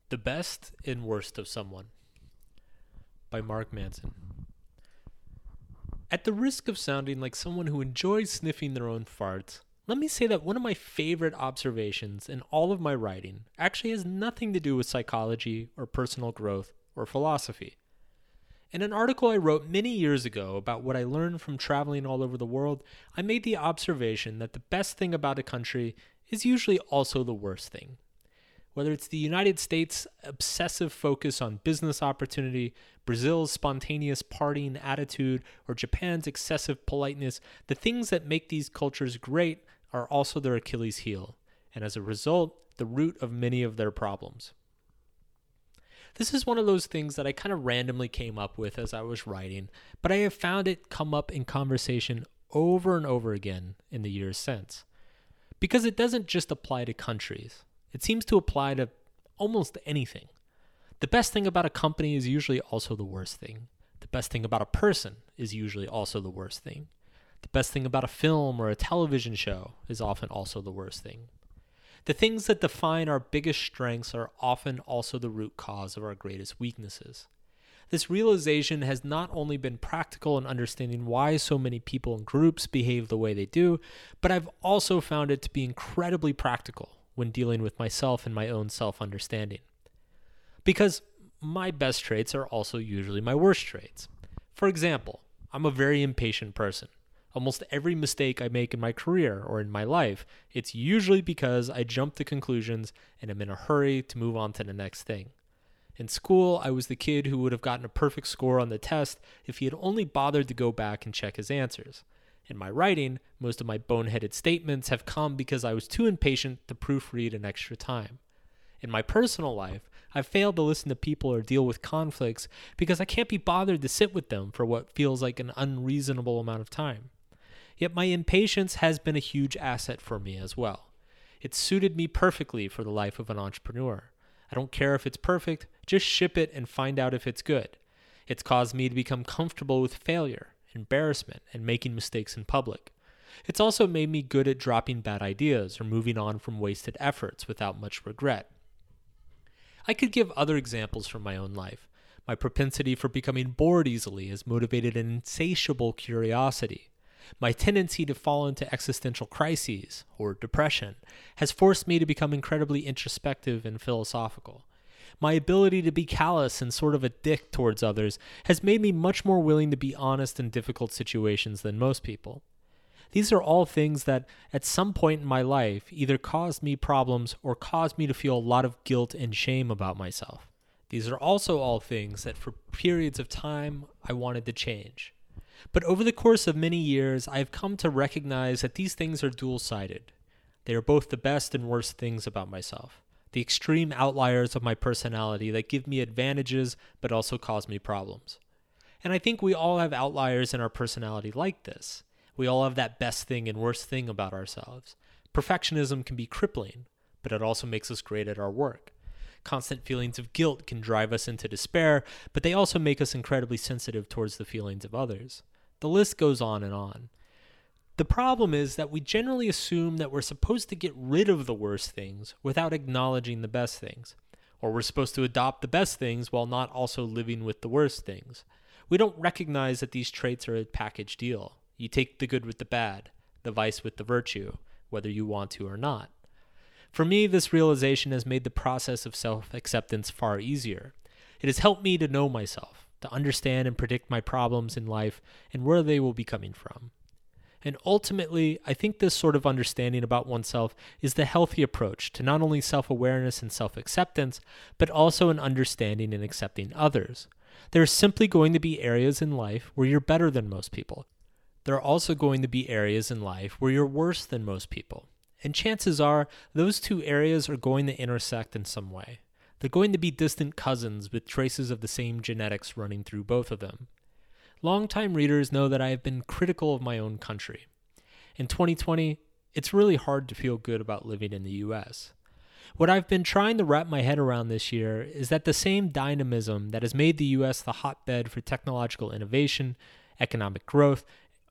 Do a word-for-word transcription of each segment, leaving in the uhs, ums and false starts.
The Best and Worst of Someone by Mark Manson. At the risk of sounding like someone who enjoys sniffing their own farts, let me say that one of my favorite observations in all of my writing actually has nothing to do with psychology or personal growth or philosophy. In an article I wrote many years ago about what I learned from traveling all over the world, I made the observation that the best thing about a country is usually also the worst thing. Whether it's the United States' obsessive focus on business opportunity, Brazil's spontaneous partying attitude, or Japan's excessive politeness, the things that make these cultures great are also their Achilles heel, and as a result, the root of many of their problems. This is one of those things that I kind of randomly came up with as I was writing, but I have found it come up in conversation over and over again in the years since. Because it doesn't just apply to countries. It seems to apply to almost anything. The best thing about a company is usually also the worst thing. The best thing about a person is usually also the worst thing. The best thing about a film or a television show is often also the worst thing. The things that define our biggest strengths are often also the root cause of our greatest weaknesses. This realization has not only been practical in understanding why so many people and groups behave the way they do, but I've also found it to be incredibly practical when dealing with myself and my own self-understanding. Because my best traits are also usually my worst traits. For example, I'm a very impatient person. Almost every mistake I make in my career or in my life, it's usually because I jump to conclusions and am in a hurry to move on to the next thing. In school, I was the kid who would have gotten a perfect score on the test if he had only bothered to go back and check his answers. In my writing, most of my boneheaded statements have come because I was too impatient to proofread an extra time. In my personal life, I've failed to listen to people or deal with conflicts because I can't be bothered to sit with them for what feels like an unreasonable amount of time. Yet my impatience has been a huge asset for me as well. It's suited me perfectly for the life of an entrepreneur. I don't care if it's perfect, just ship it and find out if it's good. It's caused me to become comfortable with failure, embarrassment, and making mistakes in public. It's also made me good at dropping bad ideas or moving on from wasted efforts without much regret. I could give other examples from my own life. My propensity for becoming bored easily has motivated an insatiable curiosity. My tendency to fall into existential crises, or depression, has forced me to become incredibly introspective and philosophical. My ability to be callous and sort of a dick towards others has made me much more willing to be honest in difficult situations than most people. These are all things that, at some point in my life, either caused me problems or caused me to feel a lot of guilt and shame about myself. These are also all things that, for periods of time, I wanted to change. But over the course of many years, I have come to recognize that these things are dual-sided. They are both the best and worst things about myself, the extreme outliers of my personality that give me advantages but also cause me problems. And I think we all have outliers in our personality like this. We all have that best thing and worst thing about ourselves. Perfectionism can be crippling, but it also makes us great at our work. Constant feelings of guilt can drive us into despair, but they also make us incredibly sensitive towards the feelings of others. The list goes on and on. The problem is that we generally assume that we're supposed to get rid of the worst things without acknowledging the best things, or we're supposed to adopt the best things while not also living with the worst things. We don't recognize that these traits are a package deal. You take the good with the bad, the vice with the virtue, whether you want to or not. For me, this realization has made the process of self-acceptance far easier. It has helped me to know myself, to understand and predict my problems in life and where they will be coming from. And ultimately, I think this sort of understanding about oneself is the healthy approach to not only self-awareness and self-acceptance, but also an understanding and accepting others. There are simply going to be areas in life where you're better than most people. There are also going to be areas in life where you're worse than most people. And chances are, those two areas are going to intersect in some way. They're going to be distant cousins with traces of the same genetics running through both of them. Longtime readers know that I have been critical of my own country. In twenty twenty, it's really hard to feel good about living in the U S. What I've been trying to wrap my head around this year is that the same dynamism that has made the U S the hotbed for technological innovation, economic growth,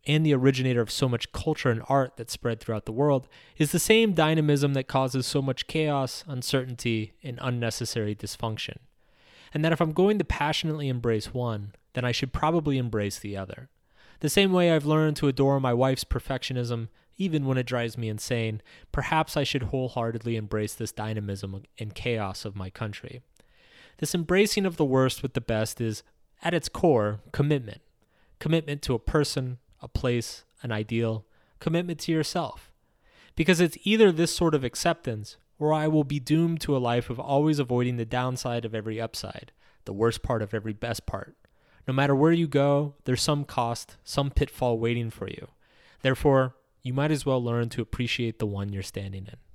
and the originator of so much culture and art that spread throughout the world, is the same dynamism that causes so much chaos, uncertainty, and unnecessary dysfunction. And that if I'm going to passionately embrace one, then I should probably embrace the other. The same way I've learned to adore my wife's perfectionism, even when it drives me insane, perhaps I should wholeheartedly embrace this dynamism and chaos of my country. This embracing of the worst with the best is, at its core, commitment. Commitment to a person, a place, an ideal, commitment to yourself. Because it's either this sort of acceptance, or I will be doomed to a life of always avoiding the downside of every upside, the worst part of every best part. No matter where you go, there's some cost, some pitfall waiting for you. Therefore, you might as well learn to appreciate the one you're standing in.